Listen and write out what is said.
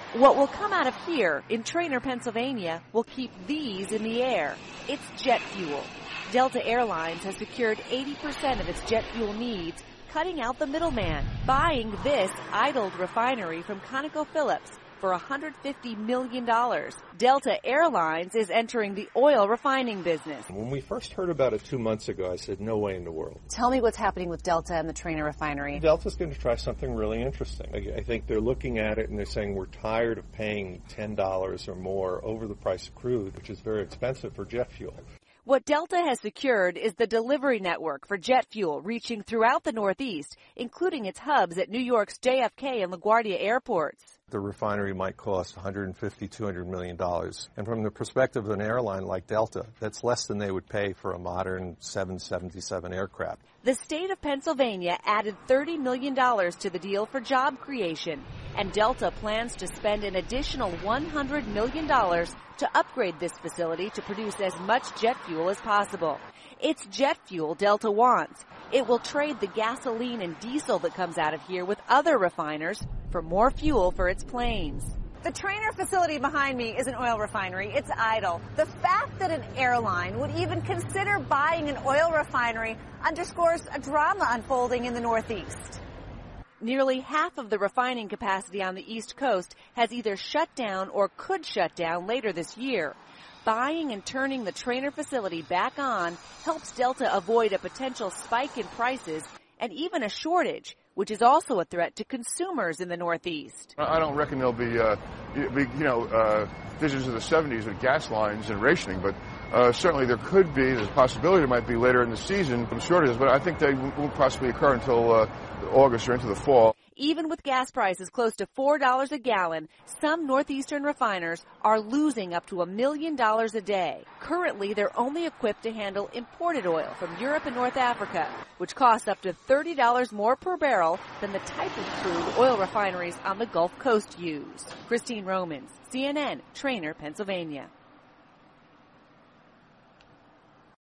What will come out of here in Trainer, Pennsylvania will keep these in the air. It's jet fuel. Delta Airlines has secured 80% of its jet fuel needs, cutting out the middleman, buying this idled refinery from ConocoPhillips for $150 million. Delta Airlines is entering the oil refining business. When we first heard about it 2 months ago, I said, no way in the world. Tell me what's happening with Delta and the Trainer refinery. Delta's going to try something really interesting. I think they're looking at it and they're saying we're tired of paying $10 or more over the price of crude, which is very expensive for jet fuel. What Delta has secured is the delivery network for jet fuel reaching throughout the Northeast, including its hubs at New York's JFK and LaGuardia airports. The refinery might cost $150, $200 million. And from the perspective of an airline like Delta, that's less than they would pay for a modern 777 aircraft. The state of Pennsylvania added $30 million to the deal for job creation, and Delta plans to spend an additional $100 million to upgrade this facility to produce as much jet fuel as possible. It's jet fuel Delta wants. It will trade the gasoline and diesel that comes out of here with other refiners for more fuel for its planes. The Trainer facility behind me is an oil refinery. It's idle. The fact that an airline would even consider buying an oil refinery underscores a drama unfolding in the Northeast. Nearly half of the refining capacity on the East Coast has either shut down or could shut down later this year. Buying and turning the Trainer facility back on helps Delta avoid a potential spike in prices and even a shortage, which is also a threat to consumers in the Northeast. I don't reckon there'll be visions of the 70s with gas lines and rationing, but certainly there's a possibility there might be later in the season some shortages, but I think they won't possibly occur until August or into the fall. Even with gas prices close to $4 a gallon, some northeastern refiners are losing up to $1 million a day. Currently, they're only equipped to handle imported oil from Europe and North Africa, which costs up to $30 more per barrel than the type of crude oil refineries on the Gulf Coast use. Christine Romans, CNN, Trainer, Pennsylvania.